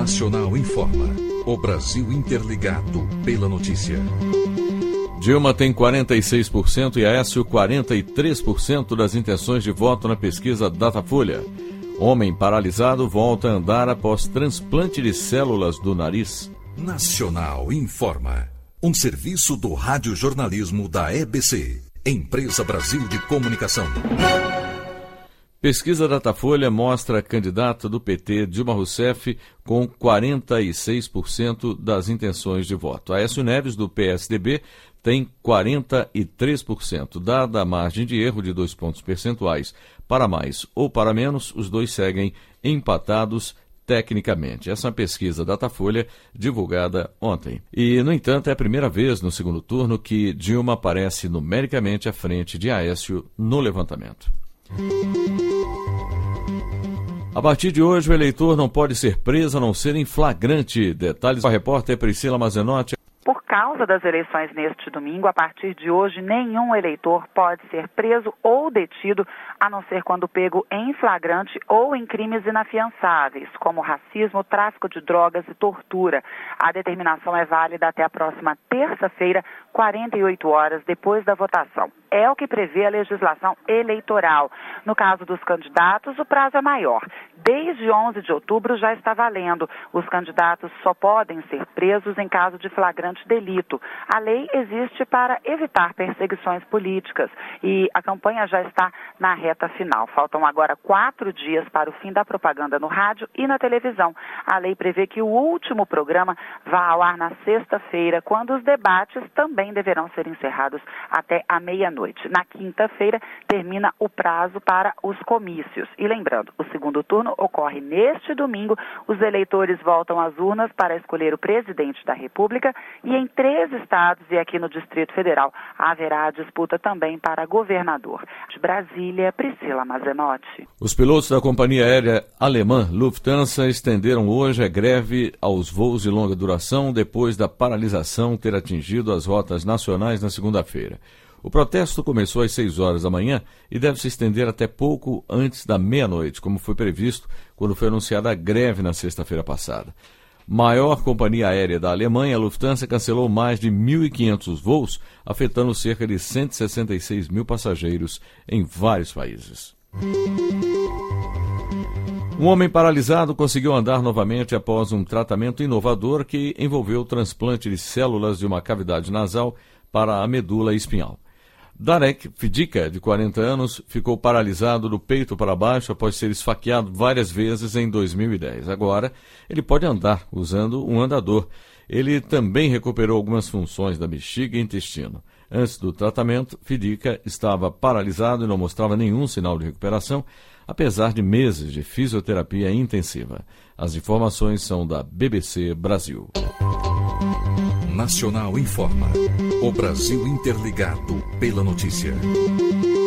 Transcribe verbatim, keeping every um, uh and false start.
Nacional informa. O Brasil interligado pela notícia. Dilma tem quarenta e seis por cento e Aécio quarenta e três por cento das intenções de voto na pesquisa Datafolha. Homem paralisado volta a andar após transplante de células do nariz. Nacional informa. Um serviço do radiojornalismo da E B C, Empresa Brasil de Comunicação. Pesquisa Datafolha mostra a candidata do P T, Dilma Rousseff, com quarenta e seis por cento das intenções de voto. Aécio Neves, do P S D B, tem quarenta e três por cento. Dada a margem de erro de dois pontos percentuais para mais ou para menos, os dois seguem empatados tecnicamente. Essa é uma pesquisa Datafolha divulgada ontem. E, no entanto, é a primeira vez no segundo turno que Dilma aparece numericamente à frente de Aécio no levantamento. A partir de hoje, o eleitor não pode ser preso a não ser em flagrante. Detalhes com a repórter Priscila Mazenotti. Por causa das eleições neste domingo, a partir de hoje, nenhum eleitor pode ser preso ou detido, a não ser quando pego em flagrante ou em crimes inafiançáveis, como racismo, tráfico de drogas e tortura. A determinação é válida até a próxima terça-feira, quarenta e oito horas depois da votação. É o que prevê a legislação eleitoral. No caso dos candidatos, o prazo é maior. Desde onze de outubro já está valendo. Os candidatos só podem ser presos em caso de flagrante delito. A lei existe para evitar perseguições políticas e a campanha já está na reta final. Faltam agora quatro dias para o fim da propaganda no rádio e na televisão. A lei prevê que o último programa vá ao ar na sexta-feira, quando os debates também deverão ser encerrados até a meia-noite. Na quinta-feira, termina o prazo para os comícios. E lembrando, o segundo turno ocorre neste domingo. Os eleitores voltam às urnas para escolher o presidente da República e em três estados e aqui no Distrito Federal haverá disputa também para governador. De Brasília, Priscila Mazenotti. Os pilotos da companhia aérea alemã Lufthansa estenderam hoje a greve aos voos de longa duração depois da paralisação ter atingido as rotas nacionais na segunda-feira. O protesto começou às seis horas da manhã e deve se estender até pouco antes da meia-noite, como foi previsto quando foi anunciada a greve na sexta-feira passada. Maior companhia aérea da Alemanha, a Lufthansa cancelou mais de mil e quinhentos voos, afetando cerca de cento e sessenta e seis mil passageiros em vários países. Um homem paralisado conseguiu andar novamente após um tratamento inovador que envolveu o transplante de células de uma cavidade nasal para a medula espinhal. Darek Fidica, de quarenta anos, ficou paralisado do peito para baixo após ser esfaqueado várias vezes em dois mil e dez. Agora, ele pode andar usando um andador. Ele também recuperou algumas funções da bexiga e intestino. Antes do tratamento, Fidica estava paralisado e não mostrava nenhum sinal de recuperação, apesar de meses de fisioterapia intensiva. As informações são da B B C Brasil. Nacional informa. O Brasil interligado pela notícia.